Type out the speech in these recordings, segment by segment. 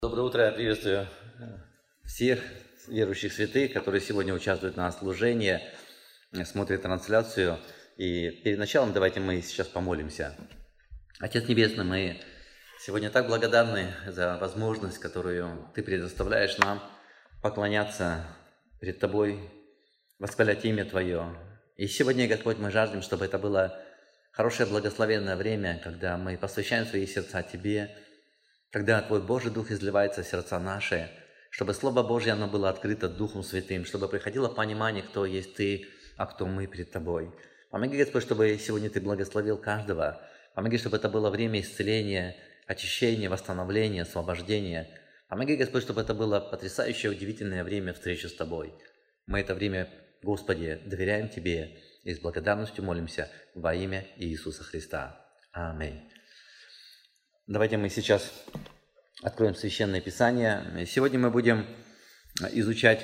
Доброе утро, я приветствую всех верующих святых, которые сегодня участвуют на служении, смотрят трансляцию. И перед началом давайте мы сейчас помолимся. Отец Небесный, мы сегодня так благодарны за возможность, которую Ты предоставляешь нам поклоняться перед Тобой, восхвалять имя Твое. И сегодня, Господь, мы жаждем, чтобы это было хорошее благословенное время, когда мы посвящаем свои сердца Тебе, когда Твой Божий Дух изливается в сердца наши, чтобы Слово Божье, оно было открыто Духом Святым, чтобы приходило понимание, кто есть Ты, а кто мы перед Тобой. Помоги, Господь, чтобы сегодня Ты благословил каждого. Помоги, чтобы это было время исцеления, очищения, восстановления, освобождения. Помоги, Господь, чтобы это было потрясающее, удивительное время встречи с Тобой. Мы это время, Господи, доверяем Тебе и с благодарностью молимся во имя Иисуса Христа. Аминь. Давайте мы сейчас откроем Священное Писание. Сегодня мы будем изучать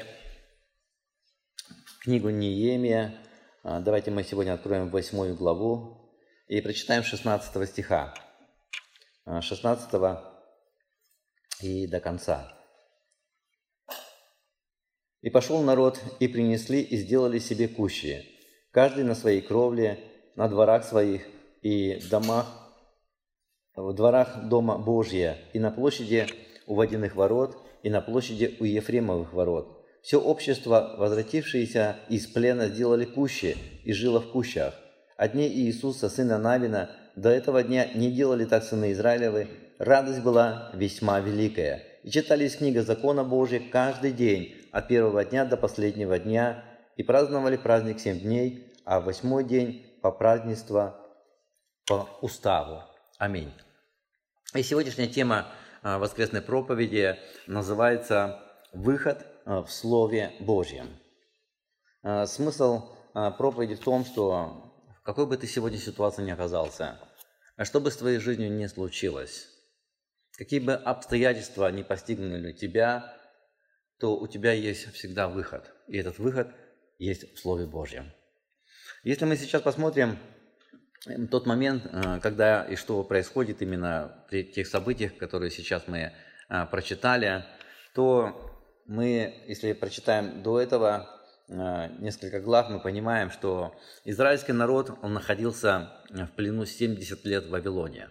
книгу Неемия. Давайте мы сегодня откроем 8 главу и прочитаем 16 стиха. 16 и до конца. «И пошел народ, и принесли, и сделали себе кущи, каждый на своей кровле, на дворах своих и в дворах Дома Божия, и на площади у водяных ворот, и на площади у Ефремовых ворот. Все общество, возвратившееся из плена, сделали кущи и жило в кущах. От дней Иисуса, сына Навина, до этого дня не делали так сыны Израилевы. Радость была весьма великая. И читались книга закона Божия каждый день, от первого дня до последнего дня, и праздновали праздник 7 дней, а в 8-й день по празднества по уставу». Аминь. И сегодняшняя тема воскресной проповеди называется «Выход в Слове Божьем». Смысл проповеди в том, что в какой бы ты сегодня ситуации ни оказался, что бы с твоей жизнью ни случилось, какие бы обстоятельства ни постигнули тебя, то у тебя есть всегда выход. И этот выход есть в Слове Божьем. Если мы сейчас посмотрим тот момент, когда и что происходит именно при тех событиях, которые сейчас мы прочитали, то мы, если прочитаем до этого несколько глав, мы понимаем, что израильский народ, он находился в плену 70 лет в Вавилоне.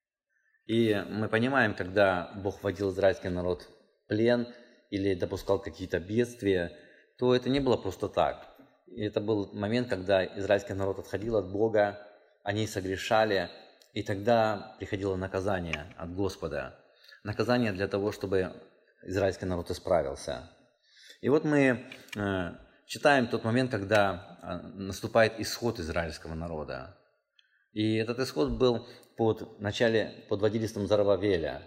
И мы понимаем, когда Бог вводил израильский народ в плен или допускал какие-то бедствия, то это не было просто так. И это был момент, когда израильский народ отходил от Бога, они согрешали, и тогда приходило наказание от Господа. Наказание для того, чтобы израильский народ исправился. И вот мы читаем тот момент, когда наступает исход израильского народа. И этот исход был под водительством Зоровавеля,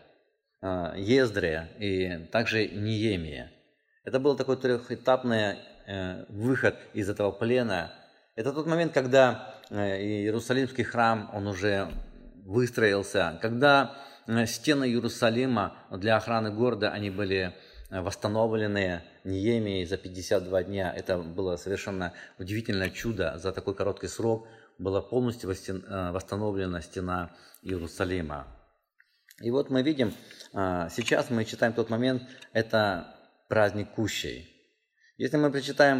Ездре и также Неемии. Это был такой трехэтапный выход из этого плена. Это тот момент, когда Иерусалимский храм, он уже выстроился, когда стены Иерусалима для охраны города, они были восстановлены Неемией за 52 дня. Это было совершенно удивительное чудо. За такой короткий срок была полностью восстановлена стена Иерусалима. И вот мы видим, сейчас мы читаем тот момент, это праздник Кущей. Если мы прочитаем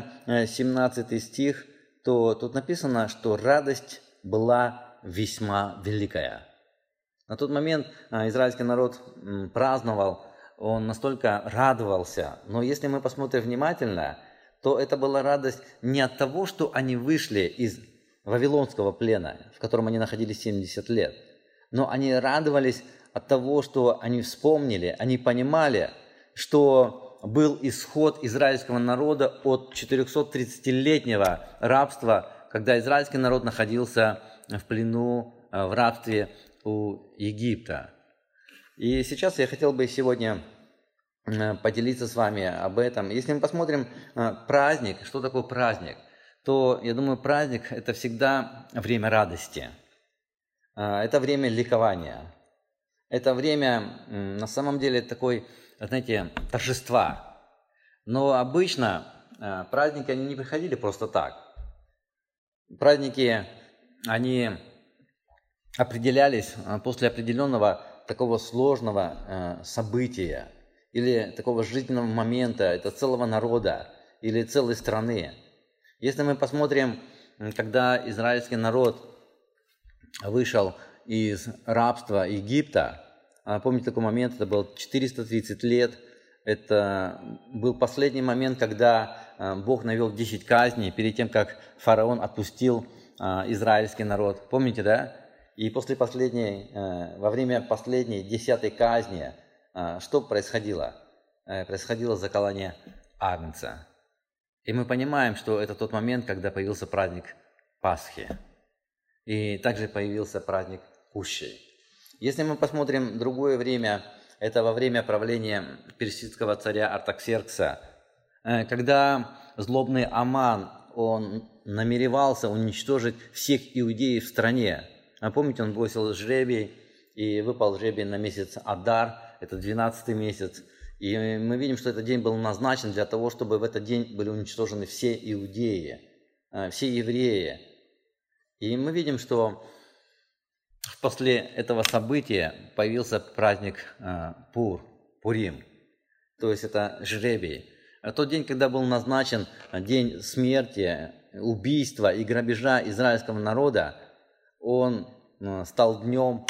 17 стих, то тут написано, что радость была весьма великая. На тот момент израильский народ праздновал, он настолько радовался. Но если мы посмотрим внимательно, то это была радость не от того, что они вышли из вавилонского плена, в котором они находились 70 лет, но они радовались от того, что они вспомнили, они понимали, что был исход израильского народа от 430-летнего рабства, когда израильский народ находился в плену, в рабстве у Египта. И сейчас я хотел бы сегодня поделиться с вами об этом. Если мы посмотрим праздник, что такое праздник, то, я думаю, праздник – это всегда время радости, это время ликования, это время, на самом деле, такой, знаете, торжества. Но обычно праздники, они не приходили просто так. Праздники, они определялись после определенного такого сложного события. или такого жизненного момента, это целого народа или целой страны. Если мы посмотрим, когда израильский народ вышел из рабства Египта, помните такой момент, это был 430 лет, это был последний момент, когда Бог навел 10 казней перед тем, как фараон отпустил израильский народ. Помните, да? И во время последней 10-й казни, что происходило? Происходило заколание агнца. И мы понимаем, что это тот момент, когда появился праздник Пасхи. И также появился праздник Кущей. Если мы посмотрим другое время, это во время правления персидского царя Артаксеркса, когда злобный Аман, он намеревался уничтожить всех иудеев в стране. Помните, он бросил жребий, и выпал жребий на месяц Адар, это 12-й месяц. И мы видим, что этот день был назначен для того, чтобы в этот день были уничтожены все иудеи, все евреи. И мы видим, что после этого события появился праздник Пурим, то есть это жребий. Тот день, когда был назначен день смерти, убийства и грабежа израильского народа, он стал днем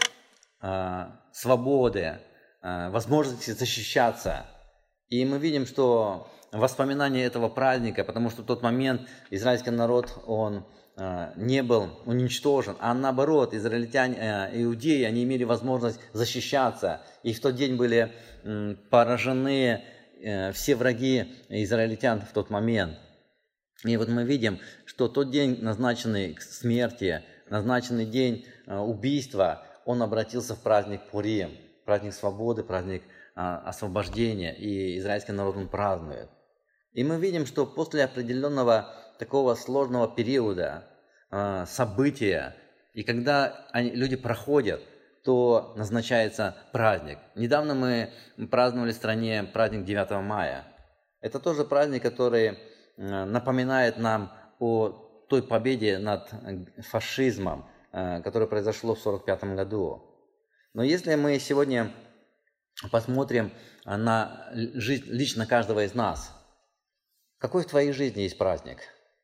свободы, возможности защищаться. И мы видим, что воспоминания этого праздника, потому что в тот момент израильский народ, он не был уничтожен, а наоборот, израильтяне, иудеи, они имели возможность защищаться. И в тот день были поражены все враги израильтян в тот момент. И вот мы видим, что тот день, назначенный к смерти, назначенный день убийства, он обратился в праздник Пурим, праздник свободы, праздник освобождения, и израильский народ он празднует. И мы видим, что после определенного такого сложного периода, события, и когда люди проходят, то назначается праздник. Недавно мы праздновали в стране праздник 9 мая. Это тоже праздник, который напоминает нам о той победе над фашизмом, которое произошло в 1945 году. Но если мы сегодня посмотрим на жизнь лично каждого из нас, какой в твоей жизни есть праздник,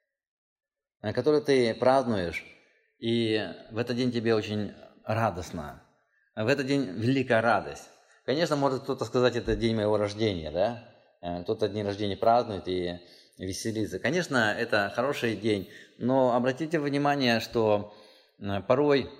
который ты празднуешь, и в этот день тебе очень радостно, в этот день великая радость. Конечно, может кто-то сказать, это день моего рождения, да? Кто-то день рождения празднует и веселится. Конечно, это хороший день, но обратите внимание, что порой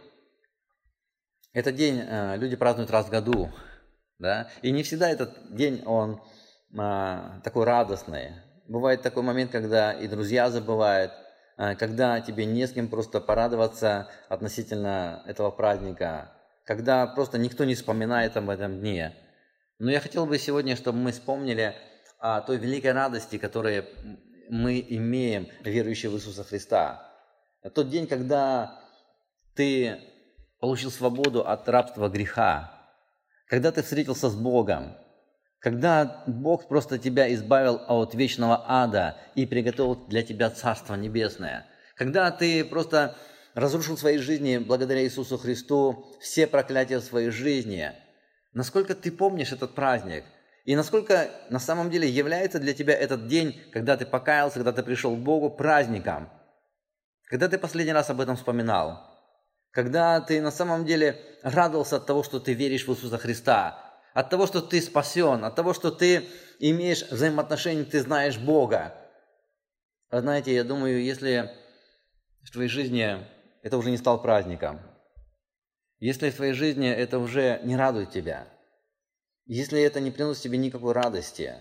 этот день люди празднуют раз в году, да? И не всегда этот день, он такой радостный. Бывает такой момент, когда и друзья забывают, когда тебе не с кем просто порадоваться относительно этого праздника, когда просто никто не вспоминает об этом дне. Но я хотел бы сегодня, чтобы мы вспомнили о той великой радости, которую мы имеем, верующие в Иисуса Христа. Тот день, когда ты получил свободу от рабства греха, когда ты встретился с Богом, когда Бог просто тебя избавил от вечного ада и приготовил для тебя Царство Небесное, когда ты просто разрушил в своей жизни, благодаря Иисусу Христу, все проклятия в своей жизни, насколько ты помнишь этот праздник, и насколько на самом деле является для тебя этот день, когда ты покаялся, когда ты пришел к Богу, праздником, когда ты последний раз об этом вспоминал, когда ты на самом деле радовался от того, что ты веришь в Иисуса Христа, от того, что ты спасен, от того, что ты имеешь взаимоотношения, ты знаешь Бога. Вы знаете, я думаю, если в твоей жизни это уже не стал праздником, если в твоей жизни это уже не радует тебя, если это не приносит тебе никакой радости,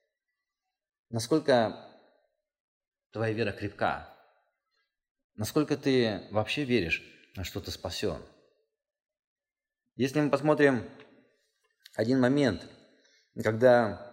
насколько твоя вера крепка, насколько ты вообще веришь, что ты спасен. Если мы посмотрим один момент, когда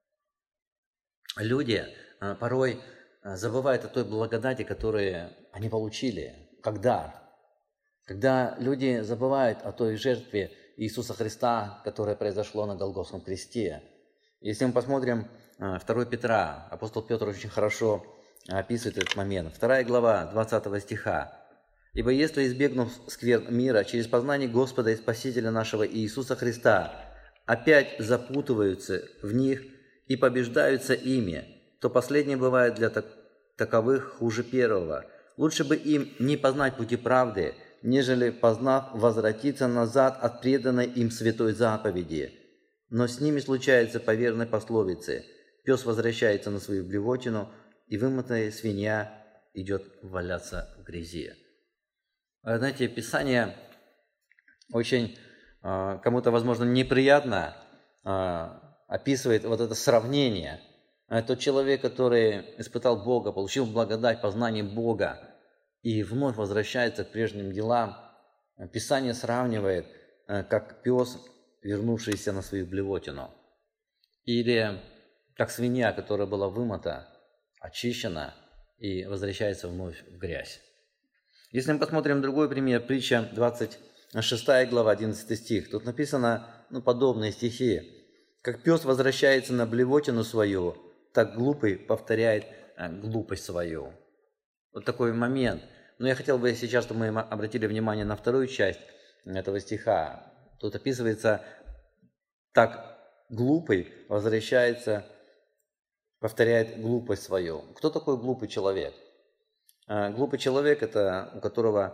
люди порой забывают о той благодати, которую они получили, как дар. Когда люди забывают о той жертве Иисуса Христа, которая произошла на Голгофском кресте. Если мы посмотрим 2 Петра, апостол Петр очень хорошо описывает этот момент. 2 глава, 20 стиха. «Ибо если, избегнув скверн мира, через познание Господа и Спасителя нашего Иисуса Христа, опять запутываются в них и побеждаются ими, то последнее бывает для таковых хуже первого. Лучше бы им не познать пути правды, нежели, познав, возвратиться назад от преданной им святой заповеди. Но с ними случается по верной пословице: пес возвращается на свою блевотину, и вымытая свинья идет валяться в грязи. Знаете, Писание очень кому-то, возможно, неприятно описывает вот это сравнение. Тот человек, который испытал Бога, получил благодать, познание Бога, и вновь возвращается к прежним делам, Писание сравнивает, как пес, вернувшийся на свою блевотину, или как свинья, которая была вымыта, очищена и возвращается вновь в грязь. Если мы посмотрим другой пример, притча 26 глава, 11 стих, тут написано подобные стихи. «Как пес возвращается на блевотину свою, так глупый повторяет глупость свою». Вот такой момент. Но я хотел бы сейчас, чтобы мы обратили внимание на вторую часть этого стиха. Тут описывается: так глупый возвращается, повторяет глупость свою. Кто такой глупый человек? Глупый человек – это у которого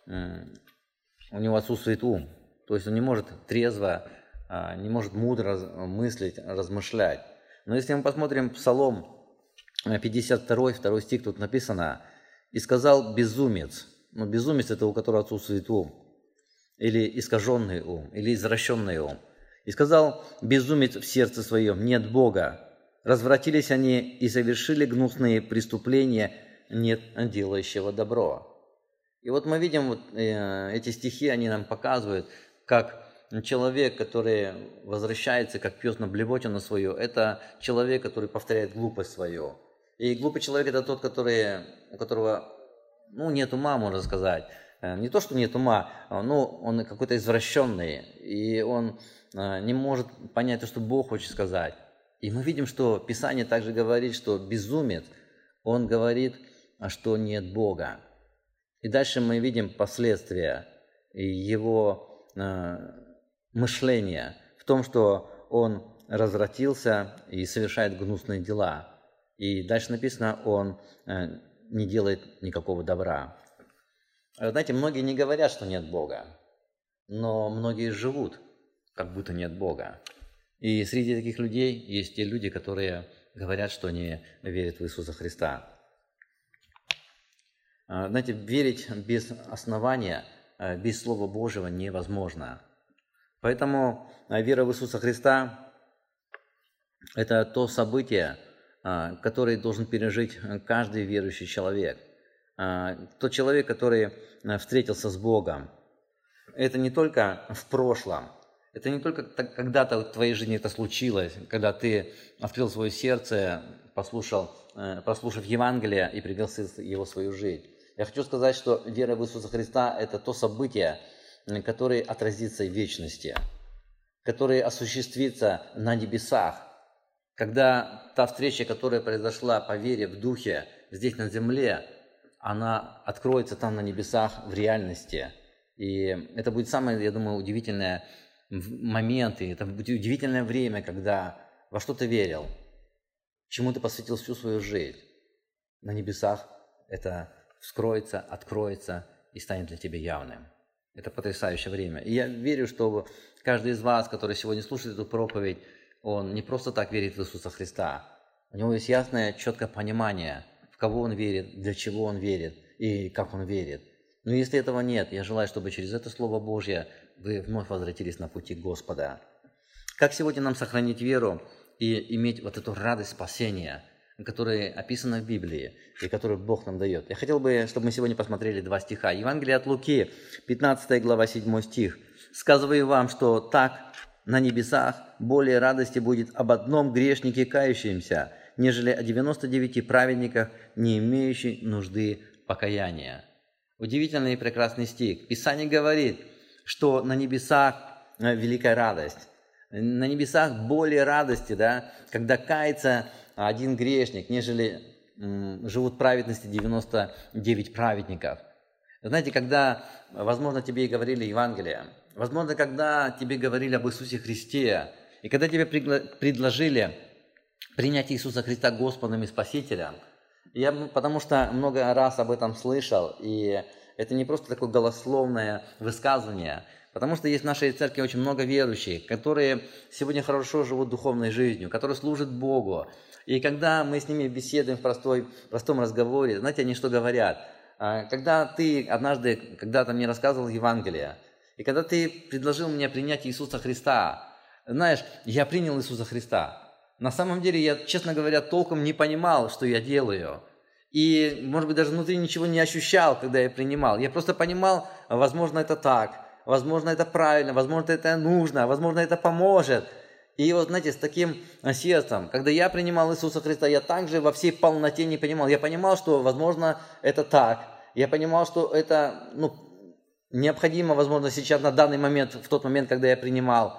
у него отсутствует ум. То есть он не может трезво, не может мудро мыслить, размышлять. Но если мы посмотрим Псалом 52, 2 стих, тут написано: «И сказал безумец». Безумец – это у которого отсутствует ум, или искаженный ум, или извращенный ум. «И сказал безумец в сердце своем: нет Бога. Развратились они и совершили гнусные преступления, нет делающего добро». И вот мы видим, эти стихи, они нам показывают, как человек, который возвращается, как пес на блевотину свою, это человек, который повторяет глупость свою. И глупый человек – это тот, у которого нет ума, можно сказать. Не то, что нет ума, он какой-то извращенный, и он не может понять то, что Бог хочет сказать. И мы видим, что Писание также говорит, что безумец, он говорит, что нет Бога. И дальше мы видим последствия его мышления в том, что он развратился и совершает гнусные дела. И дальше написано, он не делает никакого добра. Знаете, многие не говорят, что нет Бога, но многие живут, как будто нет Бога. И среди таких людей есть те люди, которые говорят, что они верят в Иисуса Христа. Знаете, верить без основания, без Слова Божьего невозможно. Поэтому вера в Иисуса Христа – это то событие, которое должен пережить каждый верующий человек. Тот человек, который встретился с Богом. Это не только в прошлом, это не только когда-то в твоей жизни это случилось, когда ты открыл свое сердце, послушав Евангелие и пригласил его в свою жизнь. Я хочу сказать, что вера в Иисуса Христа – это то событие, которое отразится в вечности, которое осуществится на небесах. Когда та встреча, которая произошла по вере в Духе здесь на земле, она откроется там на небесах в реальности. И это будет самое, я думаю, удивительное момент, и это будет удивительное время, когда во что ты верил, чему ты посвятил всю свою жизнь. На небесах это вскроется, откроется и станет для тебя явным. Это потрясающее время. И я верю, что каждый из вас, который сегодня слушает эту проповедь, он не просто так верит в Иисуса Христа. У него есть ясное, четкое понимание, в кого он верит, для чего он верит и как он верит. Но если этого нет, я желаю, чтобы через это Слово Божье вы вновь возвратились на пути Господа. Как сегодня нам сохранить веру и иметь вот эту радость спасения, которая описана в Библии и которую Бог нам дает? Я хотел бы, чтобы мы сегодня посмотрели 2 стиха. Евангелие от Луки, 15 глава, 7 стих. «Сказываю вам, что так на небесах более радости будет об одном грешнике кающемся, нежели о 99 праведниках, не имеющих нужды покаяния». Удивительный и прекрасный стих. Писание говорит, что на небесах великая радость. На небесах более радости, когда кается один грешник, нежели живут в праведности 99 праведников. Знаете, когда, возможно, тебе и говорили Евангелие, возможно, когда тебе говорили об Иисусе Христе, И когда тебе предложили принять Иисуса Христа Господом и Спасителем, потому что много раз об этом слышал, и это не просто такое голословное высказывание, потому что есть в нашей церкви очень много верующих, которые сегодня хорошо живут духовной жизнью, которые служат Богу. И когда мы с ними беседуем в простом разговоре, знаете, они что говорят? Когда ты однажды когда-то мне рассказывал Евангелие, и когда ты предложил мне принять Иисуса Христа, знаешь, я принял Иисуса Христа. На самом деле я, честно говоря, толком не понимал, что я делаю. И, может быть, даже внутри ничего не ощущал, когда я принимал. Я просто понимал, возможно, это так, возможно, это правильно, возможно, это нужно, возможно, это поможет. И вот, знаете, с таким сердцем, когда я принимал Иисуса Христа, я также во всей полноте не понимал. Я понимал, что, возможно, это так. Я понимал, что это необходимо, возможно, сейчас, на данный момент, в тот момент, когда я принимал.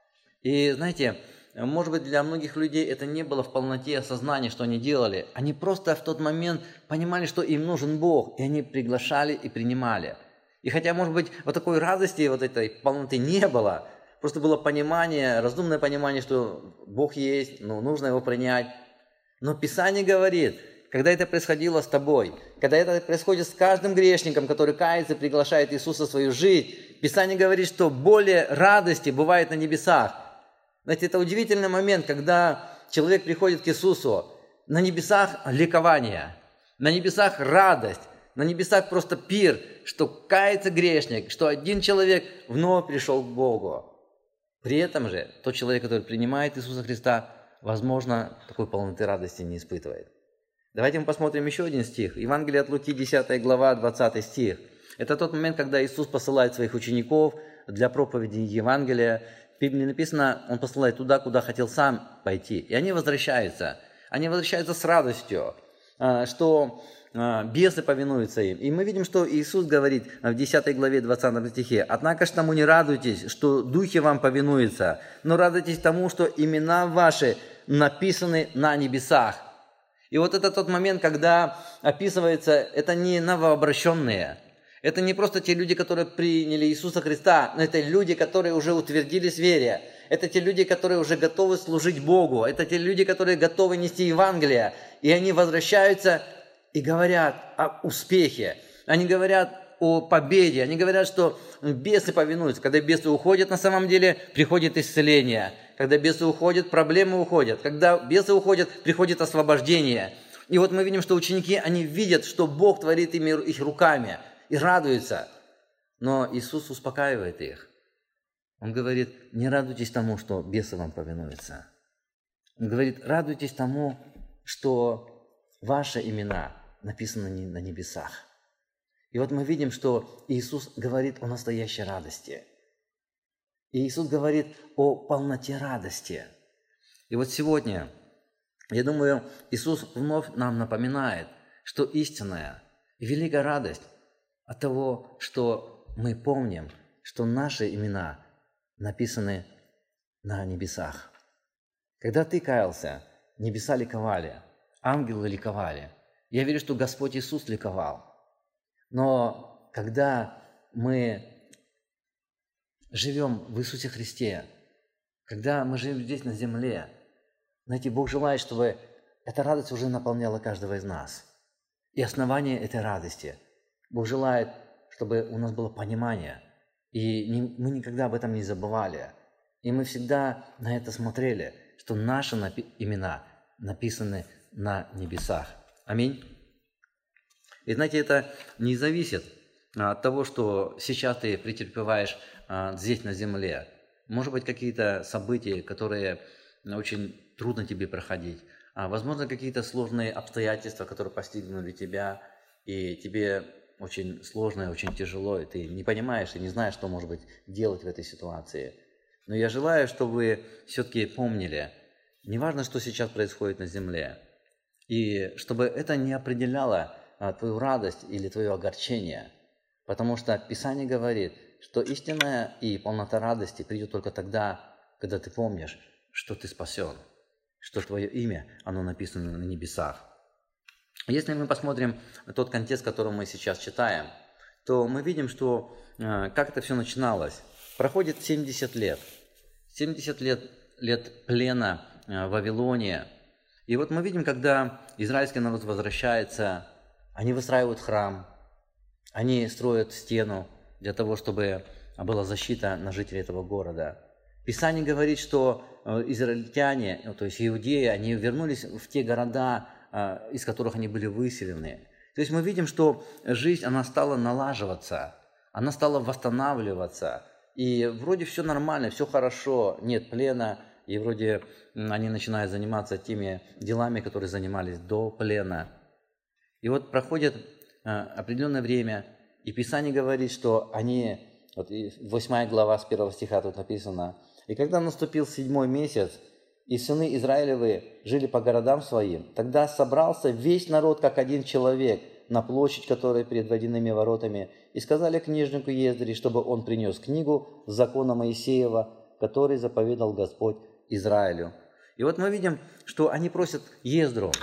И, знаете, может быть, для многих людей это не было в полноте осознания, что они делали. Они просто в тот момент понимали, что им нужен Бог, и они приглашали и принимали. И хотя, может быть, вот такой радости, вот этой полноты не было, просто было понимание, разумное понимание, что Бог есть, нужно Его принять. Но Писание говорит, когда это происходило с тобой, когда это происходит с каждым грешником, который кается и приглашает Иисуса в свою жизнь, Писание говорит, что более радости бывает на небесах. Знаете, это удивительный момент, когда человек приходит к Иисусу, на небесах ликование, на небесах радость, на небесах просто пир, что кается грешник, что один человек вновь пришел к Богу. При этом же тот человек, который принимает Иисуса Христа, возможно, такой полноты радости не испытывает. Давайте мы посмотрим еще один стих. Евангелие от Луки, 10 глава, 20 стих. Это тот момент, когда Иисус посылает своих учеников для проповеди Евангелия. В Библии написано, Он посылает туда, куда хотел сам пойти. И они возвращаются. Они возвращаются с радостью, что бесы повинуются им. И мы видим, что Иисус говорит в 10 главе 20 стихе: «Однако ж тому не радуйтесь, что духи вам повинуются, но радуйтесь тому, что имена ваши написаны на небесах». И вот это тот момент, когда описывается, это не новообращенные, это не просто те люди, которые приняли Иисуса Христа, но это люди, которые уже утвердились в вере. Это те люди, которые уже готовы служить Богу. Это те люди, которые готовы нести Евангелие. И они возвращаются и говорят о успехе. Они говорят о победе. Они говорят, что бесы повинуются. Когда бесы уходят, на самом деле приходит исцеление. Когда бесы уходят, проблемы уходят. Когда бесы уходят, приходит освобождение. И вот мы видим, что ученики, они видят, что Бог творит их руками. И радуются. Но Иисус успокаивает их. Он говорит, не радуйтесь тому, что бесы вам повинуются. Он говорит, радуйтесь тому, что ваши имена написаны на небесах. И вот мы видим, что Иисус говорит о настоящей радости. И Иисус говорит о полноте радости. И вот сегодня, я думаю, Иисус вновь нам напоминает, что истинная и великая радость от того, что мы помним, что наши имена написаны на небесах. Когда ты каялся, небеса ликовали, ангелы ликовали. Я верю, что Господь Иисус ликовал. Но когда мы живем в Иисусе Христе, когда мы живем здесь на земле, знаете, Бог желает, чтобы эта радость уже наполняла каждого из нас. И основание этой радости Бог желает, чтобы у нас было понимание, и мы никогда об этом не забывали. И мы всегда на это смотрели, что наши имена написаны на небесах. Аминь. И знаете, это не зависит от того, что сейчас ты претерпеваешь здесь на земле. Может быть, какие-то события, которые очень трудно тебе проходить. Возможно, какие-то сложные обстоятельства, которые постигнули тебя, и тебе очень сложно, очень тяжело, и ты не понимаешь и не знаешь, что, может быть, делать в этой ситуации. Но я желаю, чтобы вы все-таки помнили, неважно, что сейчас происходит на земле, и чтобы это не определяло твою радость или твое огорчение, потому что Писание говорит, что истинная и полнота радости придет только тогда, когда ты помнишь, что ты спасен, что твое имя, оно написано на небесах. Если мы посмотрим тот контекст, который мы сейчас читаем, то мы видим, что как это все начиналось. Проходит 70 лет. 70 лет лет плена в Вавилоне. И вот мы видим, когда израильский народ возвращается, они выстраивают храм, они строят стену для того, чтобы была защита на жителей этого города. Писание говорит, что израильтяне, то есть иудеи, они вернулись в те города, из которых они были выселены. То есть мы видим, что жизнь, она стала налаживаться, она стала восстанавливаться. И вроде все нормально, все хорошо, нет плена, и вроде они начинают заниматься теми делами, которые занимались до плена. И вот проходит определенное время, и Писание говорит, что они, вот 8 глава с 1 стиха тут написано, «И когда наступил 7-й месяц, и сыны Израилевы жили по городам своим, тогда собрался весь народ, как один человек, на площадь, которая перед водяными воротами, и сказали книжнику Ездре, чтобы он принес книгу закона Моисеева, который заповедал Господь Израилю». И вот мы видим, что они просят Ездру,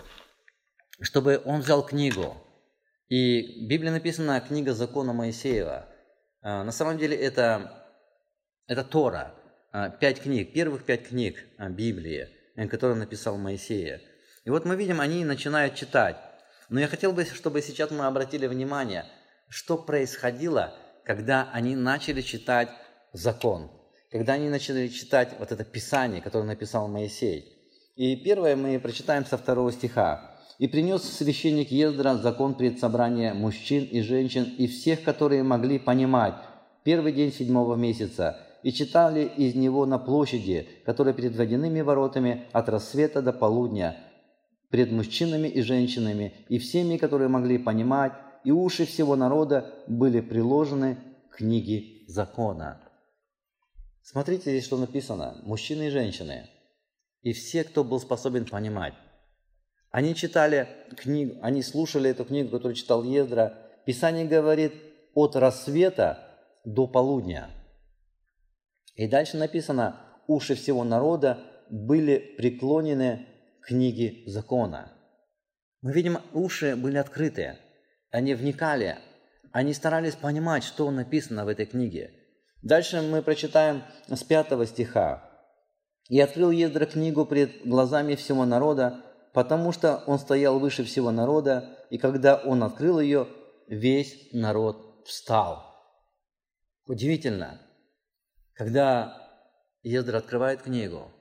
чтобы он взял книгу. И в Библии написана книга закона Моисеева. На самом деле это Тора, 5 книг, первых 5 книг Библии, которые написал Моисея. И вот мы видим, они начинают читать. Но я хотел бы, чтобы сейчас мы обратили внимание, что происходило, когда они начали читать закон, когда они начали читать вот это Писание, которое написал Моисей. И первое мы прочитаем со 2 стиха. «И принес священник Ездра закон пред собранием мужчин и женщин и всех, которые могли понимать, первый день 7-го месяца, и читали из него на площади, которая перед водяными воротами от рассвета до полудня, пред мужчинами и женщинами, и всеми, которые могли понимать, и уши всего народа были приложены к книге закона». Смотрите здесь, что написано. Мужчины и женщины. И все, кто был способен понимать. Они читали книгу, они слушали эту книгу, которую читал Ездра. Писание говорит от рассвета до полудня. И дальше написано, уши всего народа были преклонены к книге закона. Мы видим, уши были открыты, они вникали, они старались понимать, что написано в этой книге. Дальше мы прочитаем с 5 стиха. «И открыл Ездра книгу пред глазами всего народа, потому что он стоял выше всего народа, и когда он открыл ее, весь народ встал». Удивительно, когда Ездра открывает книгу,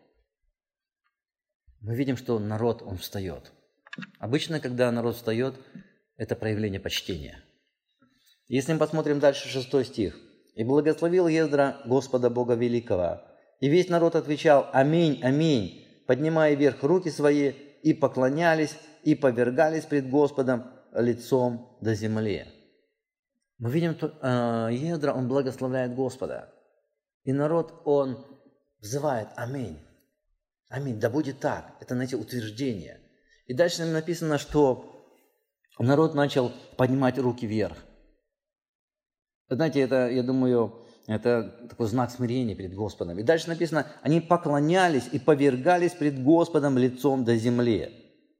мы видим, что народ, он встает. Обычно, когда народ встает, это проявление почтения. Если мы посмотрим дальше 6 стих. «И благословил Ездра Господа Бога Великого, и весь народ отвечал: Аминь, аминь, поднимая вверх руки свои, и поклонялись, и повергались пред Господом лицом до земли». Мы видим, что Ездра, он благословляет Господа. И народ, он взывает: аминь, аминь, да будет так. Это, знаете, утверждение. И дальше написано, что народ начал поднимать руки вверх. Знаете, это, я думаю, это такой знак смирения перед Господом. И дальше написано, они поклонялись и повергались пред Господом лицом до земли.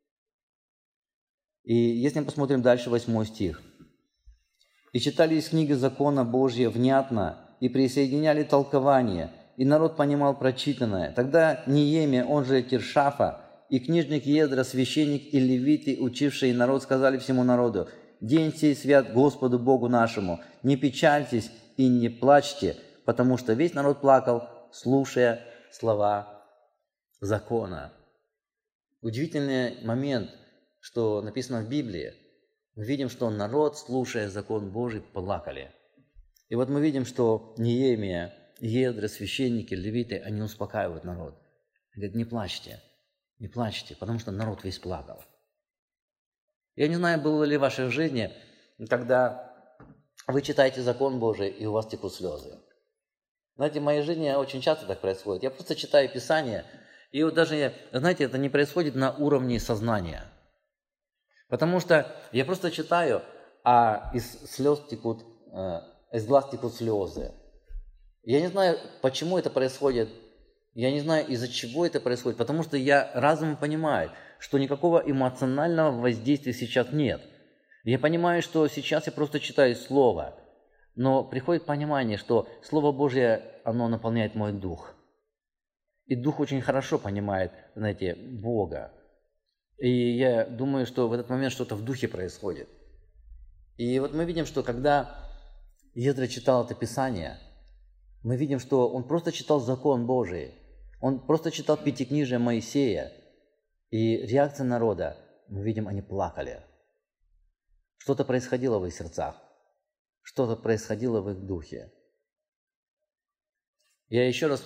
И если мы посмотрим дальше 8 стих. «И читали из книги закона Божия внятно, и присоединяли толкование, и народ понимал прочитанное. Тогда Неемия, он же Тиршафа, и книжник Ездра, священник и левиты, учившие народ, сказали всему народу: День сей свят Господу Богу нашему, не печальтесь и не плачьте, потому что весь народ плакал, слушая слова закона». Удивительный момент, что написано в Библии. Мы видим, что народ, слушая закон Божий, плакали. И вот мы видим, что Неемия, Ездра, священники, левиты, они успокаивают народ. Говорят: не плачьте, потому что народ весь плакал. Я не знаю, было ли в вашей жизни, когда вы читаете закон Божий, и у вас текут слезы. Знаете, в моей жизни очень часто так происходит. Я просто читаю Писание, и вот даже, знаете, это не происходит на уровне сознания. Потому что я просто читаю, а из глаз текут слезы. Я не знаю, почему это происходит. Я не знаю, из-за чего это происходит, потому что я разумом понимаю, что никакого эмоционального воздействия сейчас нет. Я понимаю, что сейчас я просто читаю Слово, но приходит понимание, что Слово Божье, оно наполняет мой дух. И Дух очень хорошо понимает, знаете, Бога. И я думаю, что в этот момент что-то в Духе происходит. И вот мы видим, что когда Ездра читал это Писание, мы видим, что он просто читал закон Божий. Он просто читал Пятикнижие Моисея. И реакция народа, мы видим, они плакали. Что-то происходило в их сердцах. Что-то происходило в их духе. Я еще раз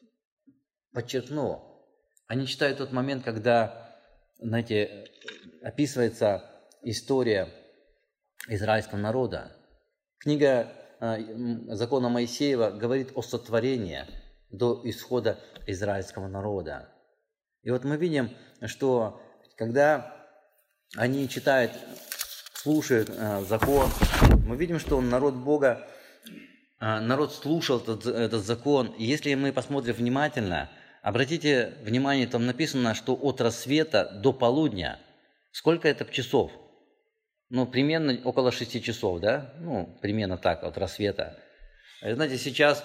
подчеркну, они читают тот момент, когда, знаете, описывается история израильского народа. Книга закона Моисеева говорит о сотворении до исхода израильского народа. И вот мы видим, что когда они читают, слушают закон, мы видим, что народ Бога, народ слушал этот закон. И если мы посмотрим внимательно, обратите внимание, там написано, что от рассвета до полудня. Сколько это часов? Ну, примерно около 6 часов, да? Ну, примерно так, от рассвета. Знаете, сейчас,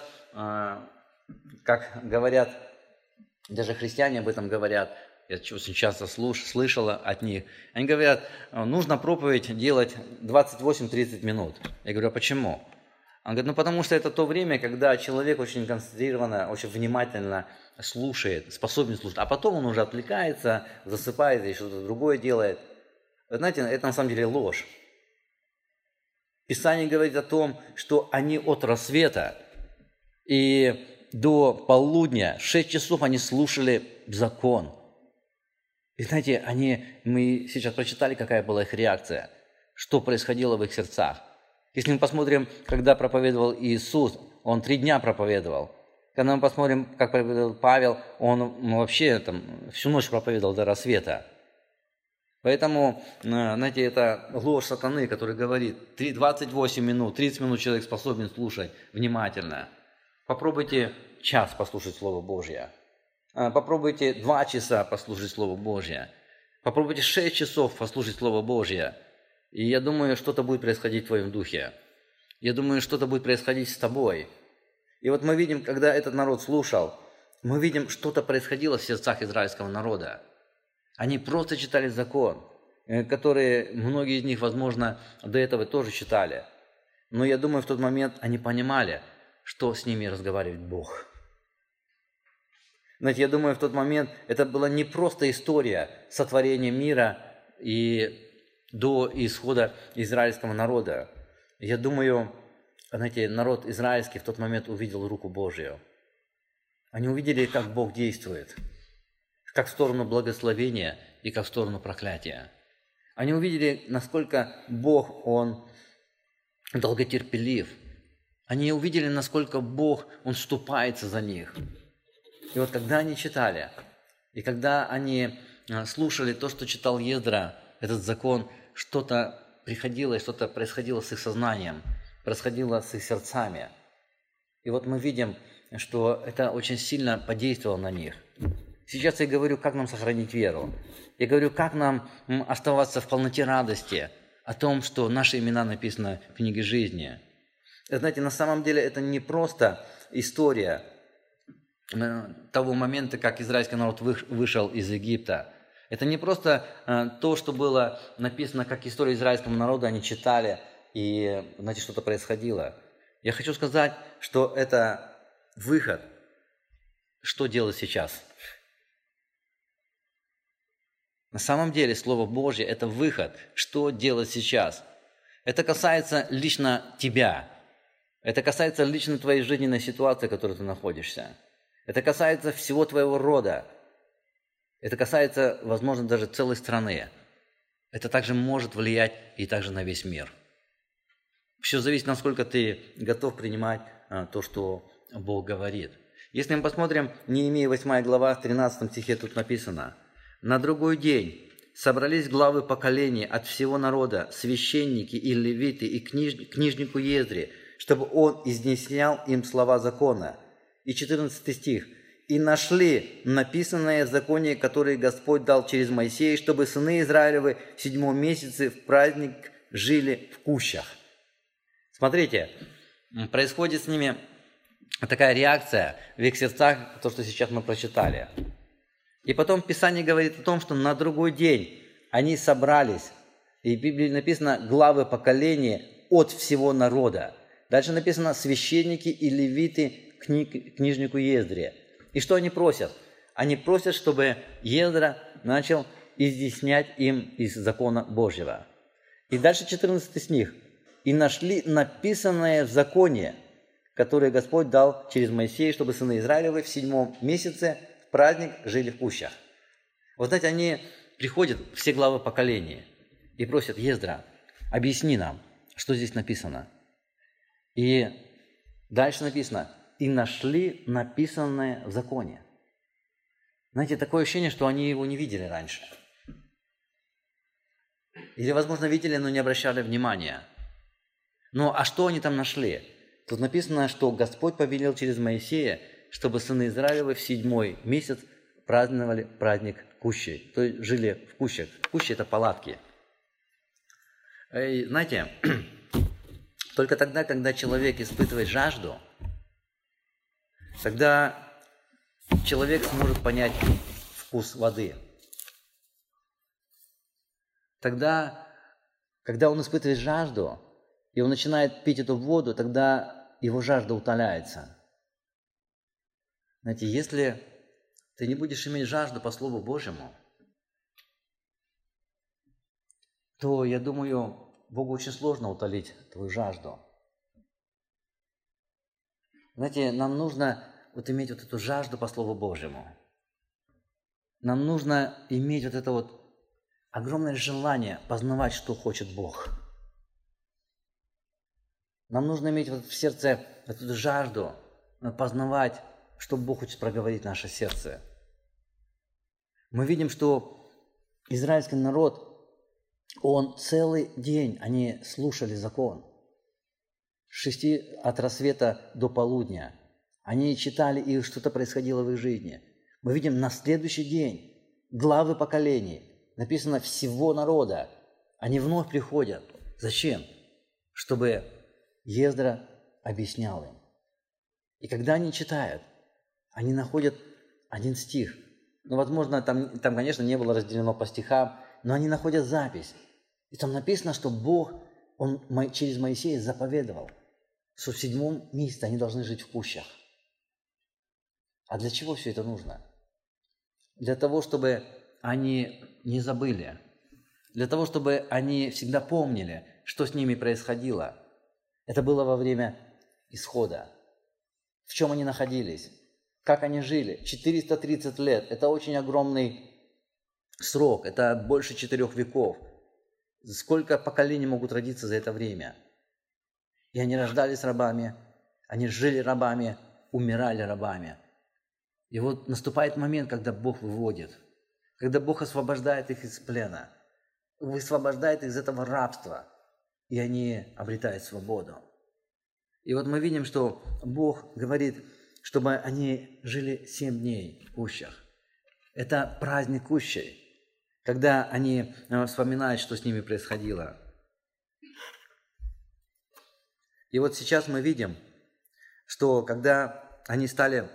как говорят, даже христиане об этом говорят, я очень часто слышала от них, они говорят, нужно проповедь делать 28-30 минут. Я говорю, а почему? Он говорит, ну потому что это то время, когда человек очень концентрированно, очень внимательно слушает, способен слушать, а потом он уже отвлекается, засыпает и что-то другое делает. Вы знаете, это на самом деле ложь. Писание говорит о том, что они от рассвета и до полудня, 6 часов они слушали закон. И знаете, мы сейчас прочитали, какая была их реакция, что происходило в их сердцах. Если мы посмотрим, когда проповедовал Иисус, Он 3 дня проповедовал. Когда мы посмотрим, как проповедовал Павел, он вообще всю ночь проповедовал до рассвета. Поэтому, знаете, это ложь сатаны, который говорит, 28 минут, 30 минут человек способен слушать внимательно. Попробуйте час послушать Слово Божье. Попробуйте 2 часа послушать Слово Божье. Попробуйте 6 часов послушать Слово Божье. И я думаю, что-то будет происходить в твоем духе. Я думаю, что-то будет происходить с тобой. И вот мы видим, когда этот народ слушал, мы видим, что-то происходило в сердцах израильского народа. Они просто читали закон, который многие из них, возможно, до этого тоже читали. Но я думаю, в тот момент они понимали, что с ними разговаривает Бог. Знаете, я думаю, в тот момент это была не просто история сотворения мира и до исхода израильского народа. Я думаю, знаете, народ израильский в тот момент увидел руку Божию. Они увидели, как Бог действует, как в сторону благословения и как в сторону проклятия. Они увидели, насколько Бог, Он долготерпелив. Они увидели, насколько Бог, Он вступается за них. И вот когда они читали, и когда они слушали то, что читал Ездра, этот закон, что-то приходило, и что-то происходило с их сознанием, происходило с их сердцами. И вот мы видим, что это очень сильно подействовало на них. Сейчас я говорю, как нам сохранить веру. Я говорю, как нам оставаться в полноте радости о том, что наши имена написаны в книге жизни. Знаете, на самом деле это не просто история того момента, как израильский народ вышел из Египта. Это не просто то, что было написано, как история израильского народа, они читали, и, знаете, что-то происходило. Я хочу сказать, что это выход. Что делать сейчас? На самом деле, Слово Божье – это выход. Что делать сейчас? Это касается лично тебя. Это касается лично твоей жизненной ситуации, в которой ты находишься. Это касается всего твоего рода. Это касается, возможно, даже целой страны. Это также может влиять и также на весь мир. Все зависит, насколько ты готов принимать то, что Бог говорит. Если мы посмотрим, Неемия 8 глава, в 13 стихе тут написано: «На другой день собрались главы поколений от всего народа, священники и левиты, и книжнику Ездре, чтобы он изнеснял им слова закона». И 14 стих. «И нашли написанное в законе, которое Господь дал через Моисея, чтобы сыны Израилевы в 7 месяце в праздник жили в кущах». Смотрите, происходит с ними такая реакция в их сердцах, то, что сейчас мы прочитали. И потом Писание говорит о том, что на другой день они собрались, и в Библии написано главы поколения от всего народа. Дальше написано священники и левиты к книжнику Ездре. И что они просят? Они просят, чтобы Ездра начал изъяснять им из закона Божьего. И дальше 14 стих. «И нашли написанное в законе, которое Господь дал через Моисея, чтобы сыны Израилевы в 7 месяце в праздник жили в кущах». Вот знаете, они приходят, все главы поколения, и просят: Ездра, объясни нам, что здесь написано. И дальше написано: «И нашли написанное в законе». Знаете, такое ощущение, что они его не видели раньше. Или, возможно, видели, но не обращали внимания. Ну, а что они там нашли? Тут написано, что Господь повелел через Моисея, чтобы сыны Израилевы в 7 месяц праздновали праздник кущей, то есть жили в кущах. Кущи – это палатки. И, знаете, только тогда, когда человек испытывает жажду, тогда человек сможет понять вкус воды. Тогда, когда он испытывает жажду, и он начинает пить эту воду, тогда его жажда утоляется. Знаете, если ты не будешь иметь жажду по Слову Божьему, то, я думаю, Богу очень сложно утолить твою жажду. Знаете, нам нужно иметь вот эту жажду по Слову Божьему. Нам нужно иметь вот это вот огромное желание познавать, что хочет Бог. Нам нужно иметь вот в сердце эту жажду познавать, что Бог хочет проговорить в наше сердце. Мы видим, что израильский народ, он целый день, они слушали закон. С 6 от рассвета до полудня. Они читали, и что-то происходило в их жизни. Мы видим на следующий день главы поколений, написано всего народа, они вновь приходят. Зачем? Чтобы Ездра объяснял им. И когда они читают, они находят один стих. Ну, возможно, там, конечно, не было разделено по стихам, но они находят запись. И там написано, что Бог, Он через Моисея заповедовал, что в 7 месяце они должны жить в кущах. А для чего все это нужно? Для того, чтобы они не забыли. Для того, чтобы они всегда помнили, что с ними происходило. Это было во время исхода. В чем они находились? Как они жили? 430 лет. Это очень огромный срок. Это больше 4 веков. Сколько поколений могут родиться за это время? И они рождались рабами, они жили рабами, умирали рабами. И вот наступает момент, когда Бог выводит, когда Бог освобождает их из плена, высвобождает их из этого рабства, и они обретают свободу. И вот мы видим, что Бог говорит, чтобы они жили 7 дней в кущах. Это праздник кущей, когда они вспоминают, что с ними происходило. И вот сейчас мы видим, что когда они стали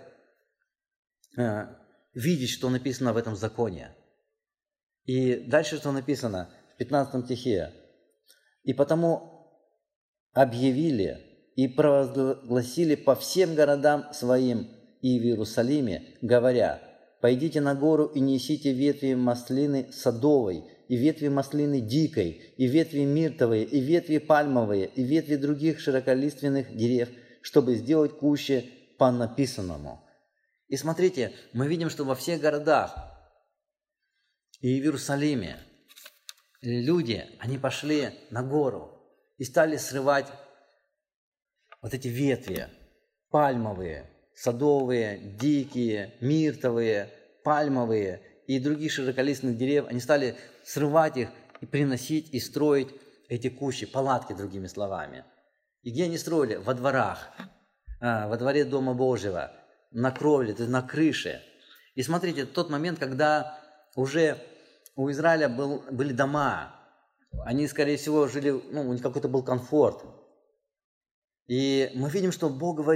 видеть, что написано в этом законе. И дальше что написано в 15 стихе. «И потому объявили и провозгласили по всем городам своим и в Иерусалиме, говоря: пойдите на гору и несите ветви маслины садовой, и ветви маслины дикой, и ветви миртовые, и ветви пальмовые, и ветви других широколиственных дерев, чтобы сделать кущи по написанному». И смотрите, мы видим, что во всех городах и в Иерусалиме люди, они пошли на гору и стали срывать вот эти ветви, пальмовые, садовые, дикие, миртовые, пальмовые и других широколиственных деревьев. Они стали срывать их и приносить, и строить эти кущи, палатки, другими словами. И где они строили? Во дворах, во дворе Дома Божьего, на кровле, то есть на крыше. И смотрите, тот момент, когда уже у Израиля были дома, они, скорее всего, жили, у них какой-то был комфорт. И мы видим, что Бог говорит: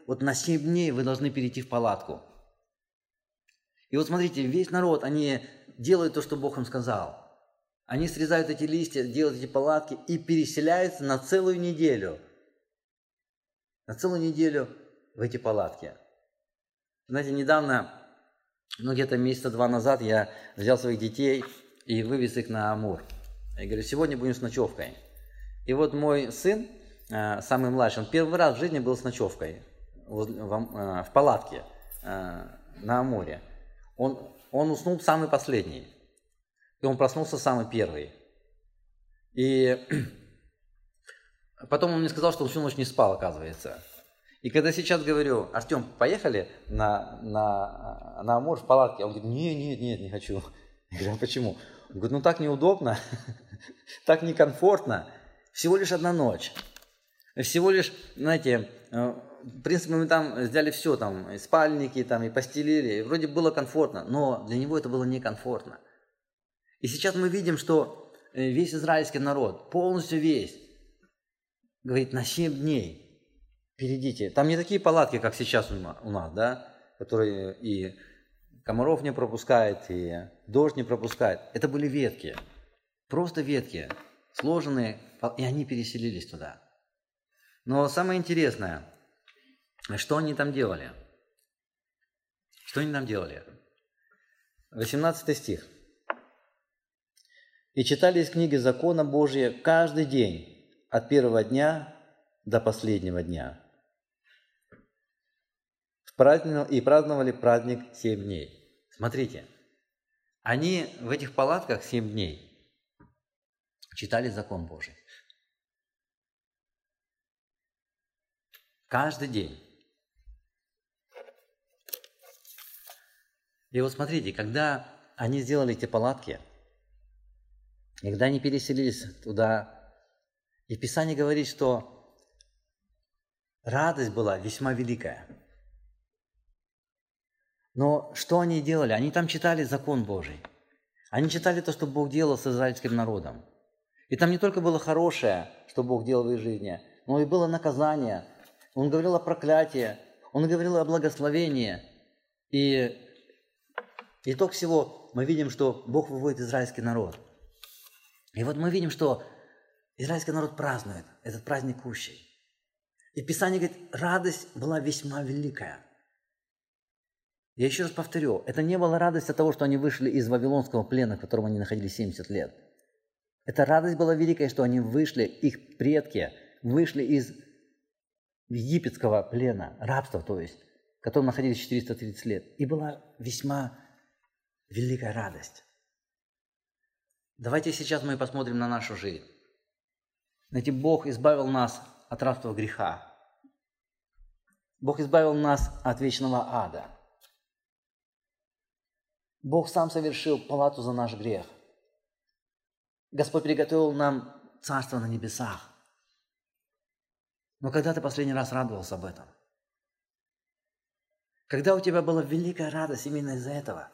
вот на 7 дней вы должны перейти в палатку. И вот смотрите, весь народ, они делают то, что Бог им сказал. Они срезают эти листья, делают эти палатки и переселяются на целую неделю. На целую неделю в эти палатки. Знаете, недавно, где-то месяца 2 назад, я взял своих детей и вывез их на Амур. Я говорю, сегодня будем с ночевкой. И вот мой сын, самый младший, он первый раз в жизни был с ночевкой в палатке на Амуре. Он уснул самый последний. И он проснулся самый первый. И потом он мне сказал, что он всю ночь не спал, оказывается. И когда сейчас говорю, Артем, поехали на Амур в палатке? Он говорит, нет, не хочу. Я говорю, а почему? Он говорит, так неудобно, так некомфортно. Всего лишь 1 ночь. Всего лишь, знаете, в принципе, мы там взяли все, там, и спальники, там, и постелили. И вроде было комфортно, но для него это было некомфортно. И сейчас мы видим, что весь израильский народ, полностью весь, говорит, на 7 дней перейдите. Там не такие палатки, как сейчас у нас, да, которые и комаров не пропускают, и дождь не пропускает. Это были ветки, просто ветки, сложенные, и они переселились туда. Но самое интересное, что они там делали? Что они там делали? 18 стих. «И читали из книги закона Божия каждый день, от первого дня до последнего дня. И праздновали праздник 7 дней». Смотрите, они в этих палатках 7 дней читали закон Божий. Каждый день. И вот смотрите, когда они сделали эти палатки, когда они переселились туда, и Писание говорит, что радость была весьма великая. Но что они делали? Они там читали закон Божий. Они читали то, что Бог делал с израильским народом. И там не только было хорошее, что Бог делал в их жизни, но и было наказание. Он говорил о проклятии, он говорил о благословении. И итог всего, мы видим, что Бог выводит израильский народ. И вот мы видим, что израильский народ празднует этот праздник кущей. И Писание говорит, радость была весьма великая. Я еще раз повторю, это не была радость от того, что они вышли из вавилонского плена, в котором они находились 70 лет. Эта радость была великая, что они вышли, их предки вышли из египетского плена, рабства, то есть, в котором находились 430 лет. И была весьма великая радость. Давайте сейчас мы посмотрим на нашу жизнь. Знаете, Бог избавил нас от рабства греха. Бог избавил нас от вечного ада. Бог сам совершил плату за наш грех. Господь приготовил нам царство на небесах. Но когда ты последний раз радовался об этом? Когда у тебя была великая радость именно из-за этого?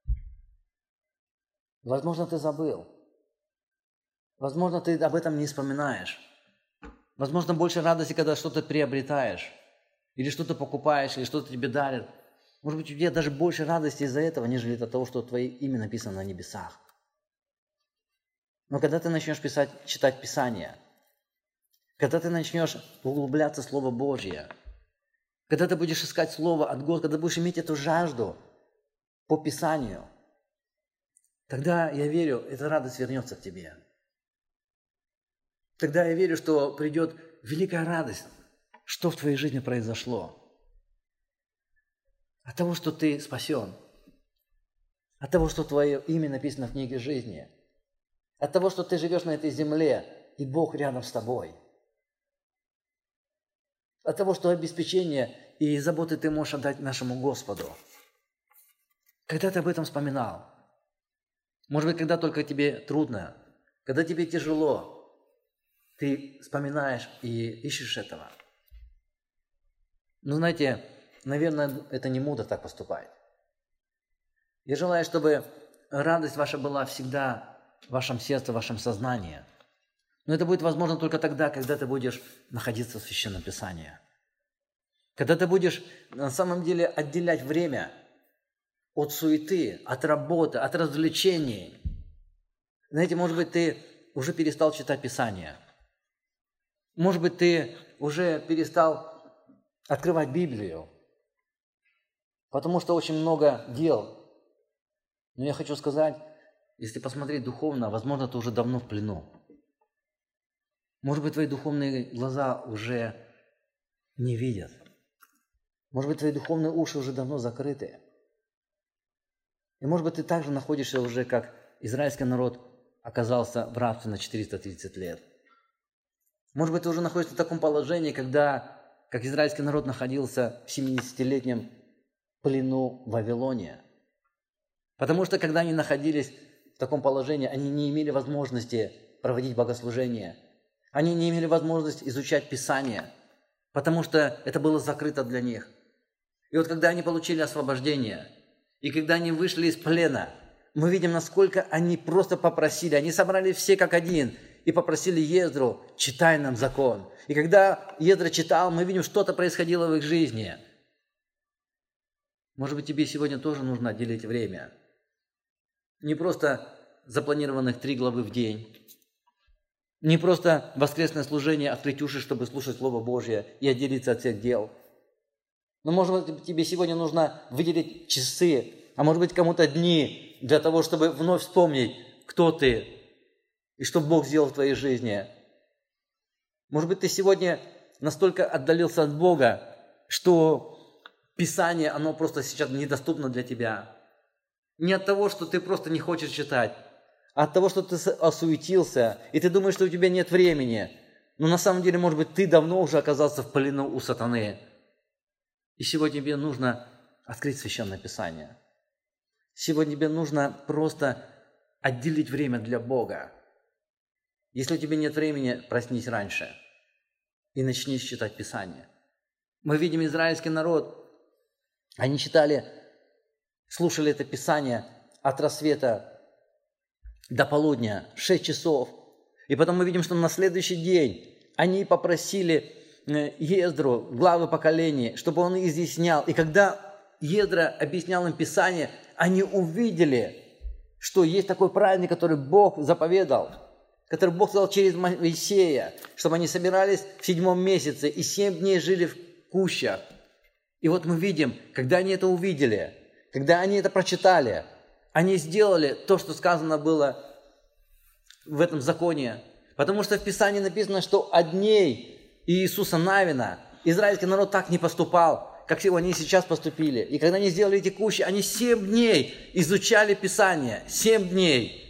Возможно, ты забыл. Возможно, ты об этом не вспоминаешь. Возможно, больше радости, когда что-то приобретаешь, или что-то покупаешь, или что-то тебе дарят. Может быть, у тебя даже больше радости из-за этого, нежели от того, что твое имя написано на небесах. Но когда ты начнешь читать Писание, когда ты начнешь углубляться в Слово Божье, когда ты будешь искать Слово от Господа, когда будешь иметь эту жажду по Писанию, тогда, я верю, эта радость вернется к тебе. Тогда я верю, что придет великая радость, что в твоей жизни произошло. От того, что ты спасен. От того, что твое имя написано в книге жизни. От того, что ты живешь на этой земле, и Бог рядом с тобой. От того, что обеспечение и заботы ты можешь отдать нашему Господу. Когда ты об этом вспоминал? Может быть, когда только тебе трудно, когда тебе тяжело, ты вспоминаешь и ищешь этого. Но знаете, наверное, это не мудро так поступать. Я желаю, чтобы радость ваша была всегда в вашем сердце, в вашем сознании. Но это будет возможно только тогда, когда ты будешь находиться в Священном Писании. Когда ты будешь на самом деле отделять время от суеты, от работы, от развлечений. Знаете, может быть, ты уже перестал читать Писание. Может быть, ты уже перестал открывать Библию. Потому что очень много дел. Но я хочу сказать, если посмотреть духовно, возможно, ты уже давно в плену. Может быть, твои духовные глаза уже не видят. Может быть, твои духовные уши уже давно закрыты. И может быть, ты также находишься уже, как израильский народ оказался в рабстве на 430 лет. Может быть, ты уже находишься в таком положении, когда, как израильский народ находился в 70-летнем плену в Вавилоне. Потому что, когда они находились в таком положении, они не имели возможности проводить богослужение. Они не имели возможности изучать Писание, потому что это было закрыто для них. И вот когда они получили освобождение, и когда они вышли из плена, мы видим, насколько они просто попросили. Они собрали все как один и попросили Ездру: читай нам закон. И когда Ездра читал, мы видим, что-то происходило в их жизни. Может быть, тебе сегодня тоже нужно отделить время. Не просто запланированных 3 главы в день. Не просто воскресное служение, открыть уши, чтобы слушать Слово Божье и отделиться от всех дел. Но, может быть, тебе сегодня нужно выделить часы, а может быть, кому-то дни для того, чтобы вновь вспомнить, кто ты и что Бог сделал в твоей жизни. Может быть, ты сегодня настолько отдалился от Бога, что Писание, оно просто сейчас недоступно для тебя. Не от того, что ты просто не хочешь читать, а от того, что ты осуетился, и ты думаешь, что у тебя нет времени. Но на самом деле, может быть, ты давно уже оказался в плену у сатаны. И сегодня тебе нужно открыть Священное Писание. Сегодня тебе нужно просто отделить время для Бога. Если у тебя нет времени, проснись раньше и начни читать Писание. Мы видим израильский народ. Они читали, слушали это Писание от рассвета до полудня, 6 часов. И потом мы видим, что на следующий день они попросили Ездру, главы поколений, чтобы он изъяснял. И когда Ездра объяснял им Писание, они увидели, что есть такой праздник, который Бог заповедал, который Бог сказал через Моисея, чтобы они собирались в 7 месяце и 7 дней жили в кущах. И вот мы видим, когда они это увидели, когда они это прочитали, они сделали то, что сказано было в этом законе. Потому что в Писании написано, что от дней Иисуса Навина израильский народ так не поступал, как они сейчас поступили. И когда они сделали эти кущи, они 7 дней изучали Писание. 7 дней.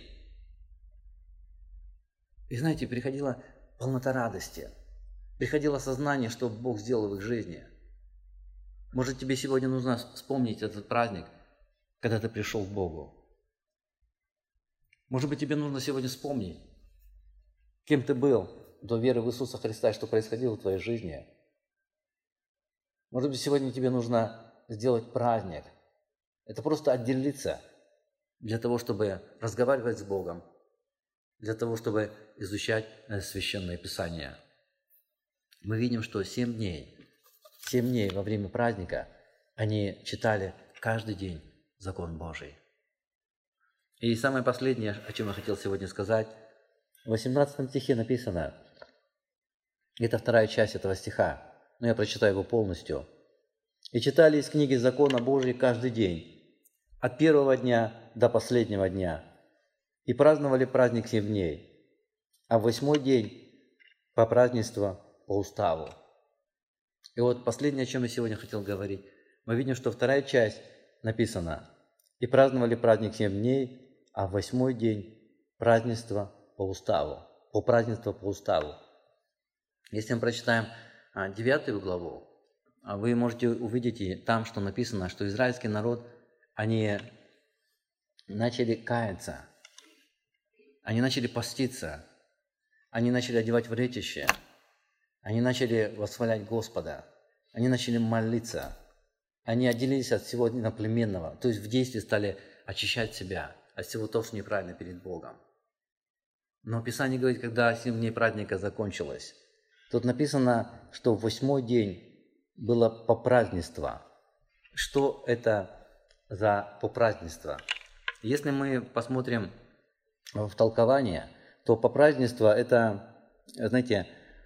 И знаете, приходила полнота радости. Приходило сознание, что Бог сделал в их жизни. Может, тебе сегодня нужно вспомнить этот праздник, когда ты пришел к Богу. Может быть, тебе нужно сегодня вспомнить, кем ты был до веры в Иисуса Христа, что происходило в твоей жизни. Может быть, сегодня тебе нужно сделать праздник. Это просто отделиться для того, чтобы разговаривать с Богом, для того, чтобы изучать Священное Писание. Мы видим, что 7 дней во время праздника они читали каждый день закон Божий. И самое последнее, о чем я хотел сегодня сказать, в 18 стихе написано, это 2 часть этого стиха, но я прочитаю его полностью. «И читали из книги закона Божия каждый день, от 1 дня до последнего дня, и праздновали праздник 7 дней, а в 8-й день по празднеству по уставу». И вот последнее, о чем я сегодня хотел говорить, мы видим, что 2 часть написана, «И праздновали праздник 7 дней, а в 8-й день празднество по уставу, по празднеству по уставу». Если мы прочитаем 9 главу, вы можете увидеть и там, что написано, что израильский народ, они начали каяться, они начали поститься, они начали одевать вретище, они начали восхвалять Господа, они начали молиться, они отделились от всего иноплеменного, то есть в действии стали очищать себя от всего того, что неправильно перед Богом. Но Писание говорит, когда 7 дней праздника закончилось, тут написано, что в 8-й день было попразднество. Что это за попразднество? Если мы посмотрим в толкование, то попразднество – это, знаете,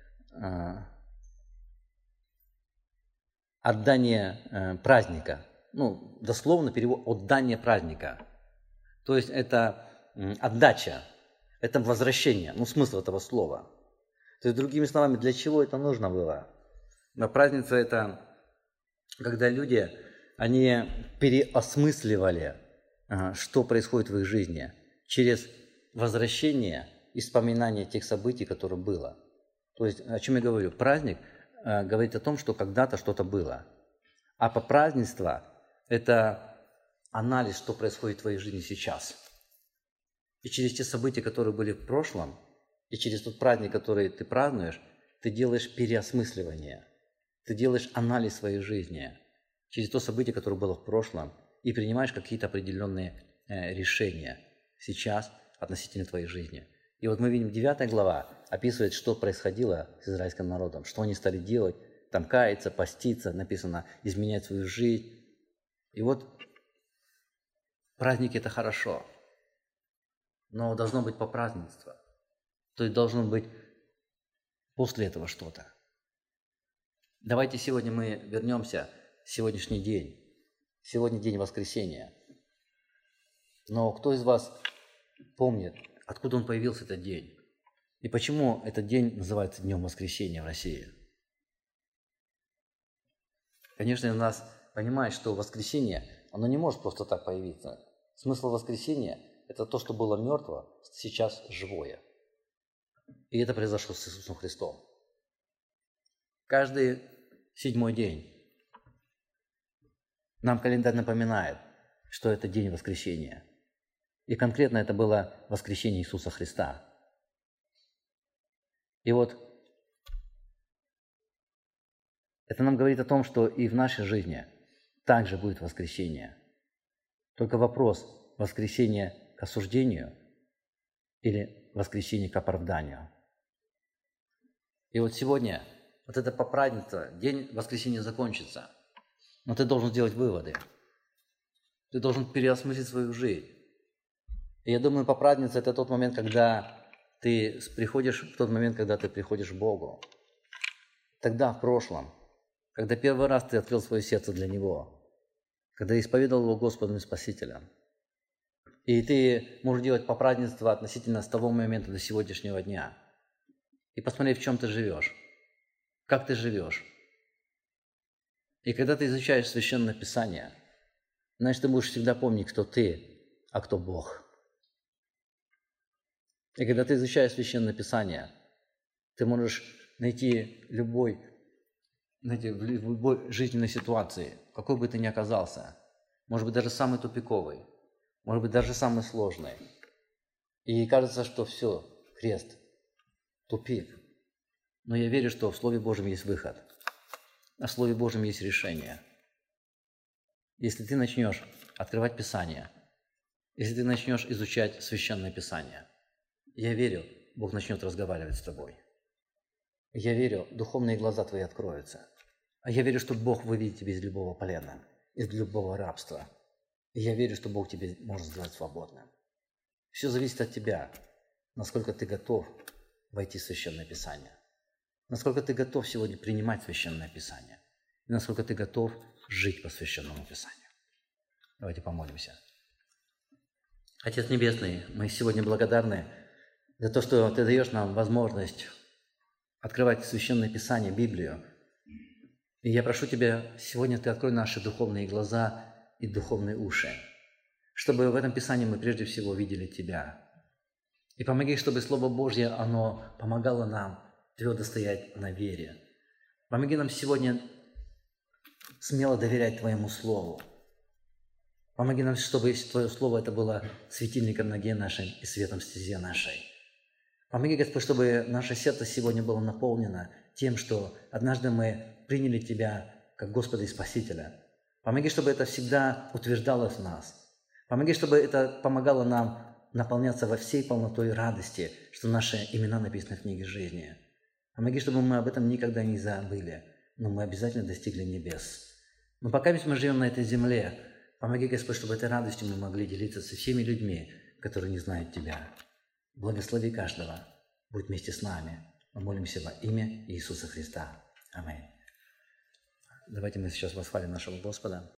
отдание праздника. Ну, дословно перевод – отдание праздника. То есть это отдача, это возвращение, ну, смысл этого слова. То есть, другими словами, для чего это нужно было? Но празднество – это когда люди, они переосмысливали, что происходит в их жизни, через возвращение и вспоминание тех событий, которые было. То есть, о чем я говорю? Праздник говорит о том, что когда-то что-то было. А попразднество – это анализ, что происходит в твоей жизни сейчас. И через те события, которые были в прошлом, и через тот праздник, который ты празднуешь, ты делаешь переосмысливание. Ты делаешь анализ своей жизни через то событие, которое было в прошлом, и принимаешь какие-то определенные решения сейчас относительно твоей жизни. И вот мы видим, 9 глава описывает, что происходило с израильским народом, что они стали делать, там каяться, поститься, написано, изменять свою жизнь. И вот праздники – это хорошо, но должно быть попразднество. То есть должно быть после этого что-то. Давайте сегодня мы вернемся в сегодняшний день. Сегодня день воскресения. Но кто из вас помнит, откуда он появился этот день? И почему этот день называется Днем Воскресения в России? Конечно, у нас понимает, что воскресение, оно не может просто так появиться. Смысл воскресения – это то, что было мертво, сейчас живое. И это произошло с Иисусом Христом. Каждый 7-й день нам календарь напоминает, что это день воскресения. И конкретно это было воскресение Иисуса Христа. И вот это нам говорит о том, что и в нашей жизни также будет воскресение. Только вопрос – воскресение к осуждению или воскресение к оправданию. И вот сегодня вот это попразднество, день воскресения закончится, но ты должен сделать выводы. Ты должен переосмыслить свою жизнь. И я думаю, попразднество – это тот момент, когда ты приходишь, в тот момент, когда ты приходишь к Богу. Тогда, в прошлом, когда первый раз ты открыл свое сердце для Него, когда исповедовал Его Господом и Спасителем. И ты можешь делать попразднество относительно с того момента до сегодняшнего дня. И посмотри, в чем ты живешь, как ты живешь. И когда ты изучаешь Священное Писание, значит, ты будешь всегда помнить, кто ты, а кто Бог. И когда ты изучаешь Священное Писание, ты можешь найти в любой жизненной ситуации, какой бы ты ни оказался, может быть, даже самый тупиковый, может быть, даже самый сложный. И кажется, что все, крест, тупик. Но я верю, что в Слове Божьем есть выход, а в Слове Божьем есть решение. Если ты начнешь открывать Писание, если ты начнешь изучать Священное Писание, я верю, Бог начнет разговаривать с тобой. Я верю, духовные глаза твои откроются. А я верю, что Бог выведет тебя из любого плена, из любого рабства. И я верю, что Бог тебя может сделать свободным. Все зависит от тебя, насколько ты готов войти в Священное Писание, насколько ты готов сегодня принимать Священное Писание, и насколько ты готов жить по Священному Писанию. Давайте помолимся. Отец Небесный, мы сегодня благодарны за то, что Ты даешь нам возможность открывать Священное Писание, Библию. И я прошу Тебя, сегодня Ты открой наши духовные глаза и духовные уши, чтобы в этом Писании мы прежде всего видели Тебя. И помоги, чтобы Слово Божье, оно помогало нам твердо стоять на вере. Помоги нам сегодня смело доверять Твоему Слову. Помоги нам, чтобы Твое Слово это было светильником ноге нашей и светом стезе нашей. Помоги, Господь, чтобы наше сердце сегодня было наполнено тем, что однажды мы приняли Тебя как Господа и Спасителя. Помоги, чтобы это всегда утверждалось в нас. Помоги, чтобы это помогало нам наполняться во всей полнотой радости, что наши имена написаны в книге жизни. Помоги, чтобы мы об этом никогда не забыли. но мы обязательно достигли небес. Но пока мы живем на этой земле, помоги, Господь, чтобы этой радостью мы могли делиться со всеми людьми, которые не знают Тебя. Благослови каждого. Будь вместе с нами. Мы молимся во имя Иисуса Христа. Аминь. Давайте мы сейчас восхвалим нашего Господа.